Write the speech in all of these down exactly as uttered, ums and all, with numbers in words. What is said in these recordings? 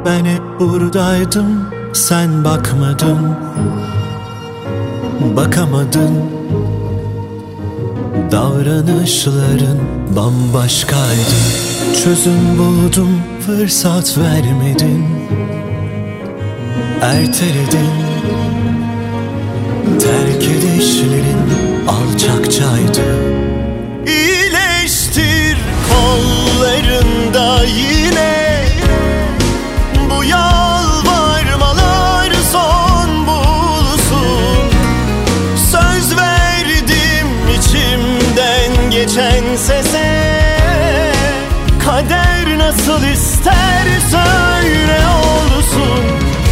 Ben hep buradaydım, sen bakmadın, bakamadın. Davranışların bambaşkaydı. Çözüm buldum, fırsat vermedin, erteledin. Terk edişlerin alçakçaydı. İyileştir kollarında yine, bu yalvarmalar son bulsun. Söz verdim içimden geçen sese, kader nasıl ister söyle olsun.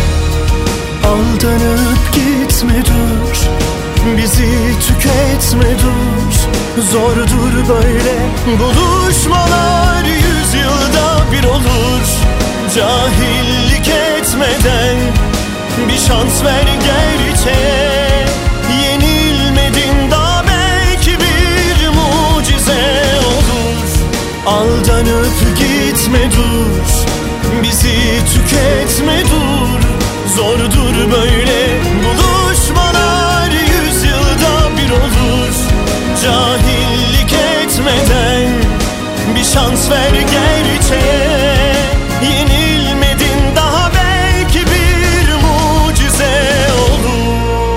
Aldanıp gitme dur, bizi tüketme dur. Zordur böyle buluşmalar, yüzyılda bir olur. Cahillik etmeden bir şans ver gerçeğe. Yenilmedin daha, belki bir mucize olur. Aldanıp gitme dur, bizi tüketme dur. Zordur böyle buluşmalar, yüzyılda bir olur. Cahillik etmeden bir şans ver gerçeğe. Yenilmedin daha, belki bir mucize olur.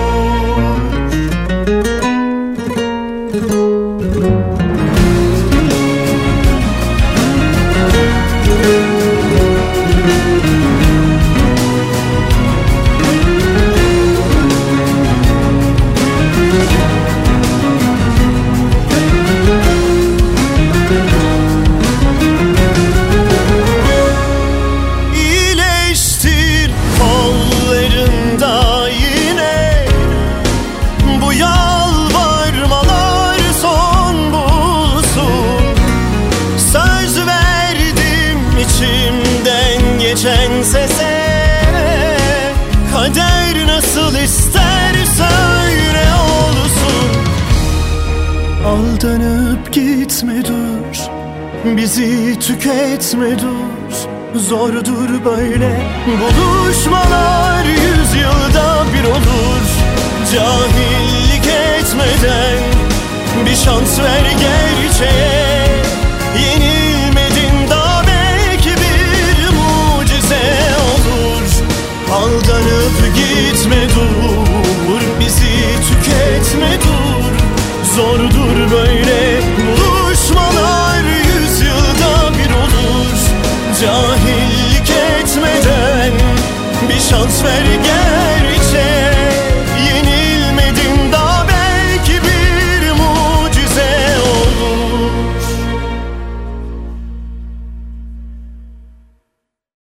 Geçen sese, kader nasıl ister söyle olsun. Aldanıp gitme dur, bizi tüketme dur. Zordur böyle buluşmalar, yüzyılda bir olur. Cahillik etmeden bir şans ver gerçeğe. Yenilmedin daha, belki bir mucize olur. Aldanıp gitme dur, bizi tüketme dur. Zordur böyle buluşmalar, yüzyılda bir olur. Cahillik etmeden bir şans ver gel.